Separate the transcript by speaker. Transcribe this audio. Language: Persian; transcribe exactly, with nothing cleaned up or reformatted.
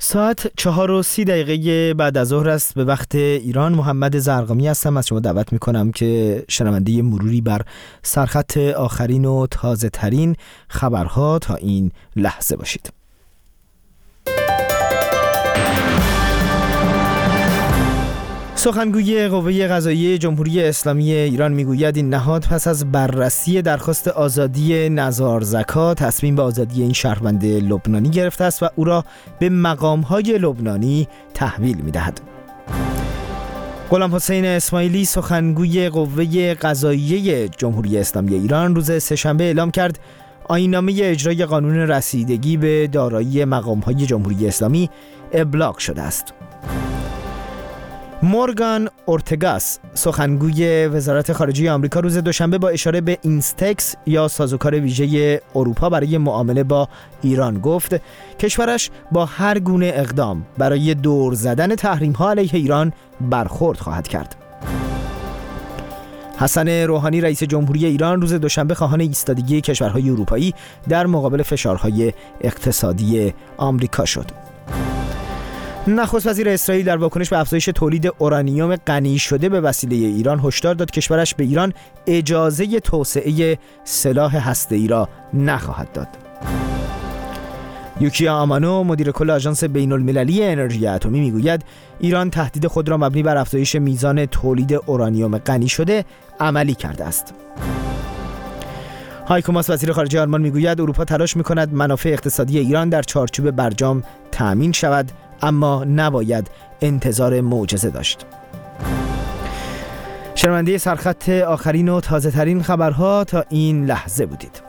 Speaker 1: ساعت چهار و سی دقیقه بعد از ظهر است به وقت ایران. محمد زرقامی هستم. از شما دعوت میکنم که شنونده مروری بر سرخط آخرین و تازه ترین خبرها تا این لحظه باشید. سخنگوی قوه قضاییه جمهوری اسلامی ایران میگوید این نهاد پس از بررسی درخواست آزادی نزار زکا تصمیم به آزادی این شهروند لبنانی گرفته است و او را به مقام‌های لبنانی تحویل می‌دهد. غلام حسین اسماعیلی سخنگوی قوه قضاییه جمهوری اسلامی ایران روز سه‌شنبه اعلام کرد آیین‌نامه اجرای قانون رسیدگی به دارایی مقام‌های جمهوری اسلامی ابلاغ شده است. مورگان اورتگاس سخنگوی وزارت خارجه آمریکا روز دوشنبه با اشاره به اینستکس یا سازوکار ویژه اروپا برای معامله با ایران گفت کشورش با هر گونه اقدام برای دور زدن تحریم‌ها علیه ایران برخورد خواهد کرد. حسن روحانی رئیس جمهوری ایران روز دوشنبه خواهان ایستادگی کشورهای اروپایی در مقابل فشارهای اقتصادی آمریکا شد. نخست وزیر اسرائیل در واکنش به افزایش تولید اورانیوم غنی شده به وسیله ایران هشدار داد کشورش به ایران اجازه توسعه سلاح هسته‌ای را نخواهد داد. یوکیا آمانو مدیر کل آژانس بین المللی انرژی اتمی میگوید ایران تهدید خود را مبنی بر افزایش میزان تولید اورانیوم غنی شده عملی کرده است. هایکو ماس وزیر خارجه آلمان میگوید اروپا تلاش میکند منافع اقتصادی ایران در چارچوب برجام تأمین شود، اما نباید انتظار معجزه داشت. شنونده سرخط آخرین و تازه ترین خبرها تا این لحظه بودید.